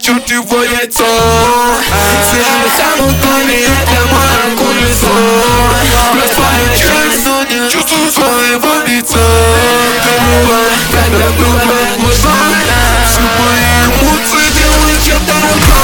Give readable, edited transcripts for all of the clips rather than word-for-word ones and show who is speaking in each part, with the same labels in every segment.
Speaker 1: чуть его яйцо. Сильный Хамилтоне, это мое колесо. Проспали час, чувствую своего лица. Когда бывает мой сон, все мои эмоции делают чем-то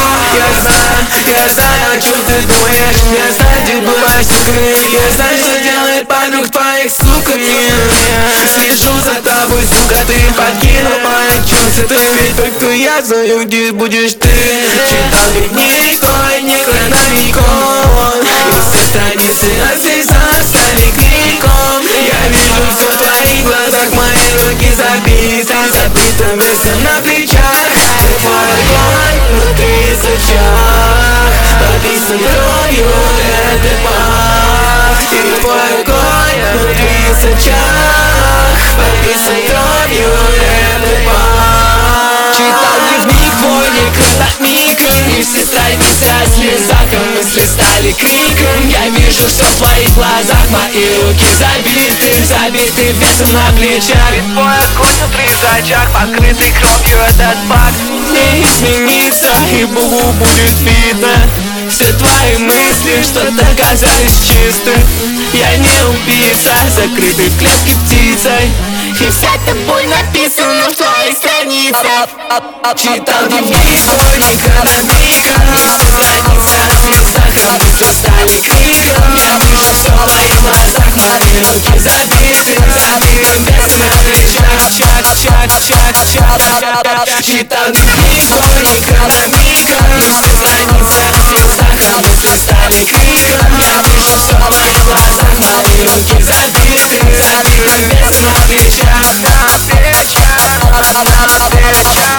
Speaker 2: Я знаю, о чем ты думаешь. Я знаю, где бываешь суками. Я знаю, что делает подруг твоих суками. Слежу за тобой, сука, ты покинул мои чувства. Ты ведь только я знаю, где будешь ты. Читал ведь никто и некрономикон. И все страницы от стали криком. Я вижу все в твоих глазах, мои руки забиты. Забито место на плечах. Твой огонь внутри сучах. Подписан кровью этот пах. И твой огонь внутри сучах. Подписан кровью этот пах. Читал дневник твой некрономиком. И все страницы о слезах, а мысли стали криком. Я вижу все в твоих глазах, мои руки забиты весом на плечах.
Speaker 3: И твой огонь внутри зачах, покрытый кровью этот факт
Speaker 2: Не изменится, и Богу будет видно. Все твои мысли что-то казались чисты. Я не убийца, закрытый в клетке птицей. И вся эта боль написана в твоих страницах. Читал дневник твой некрономиком. И все страницы от слезах, а мысли стали криком. Я вижу все в твоих глазах, мои руки забиты весом на плечах. Читал дневник твой некрономиком. И все страницы от слезах, а мысли стали криком. Я вижу все в твоих глазах, мои руки забиты весом на плечах.
Speaker 3: на плечах.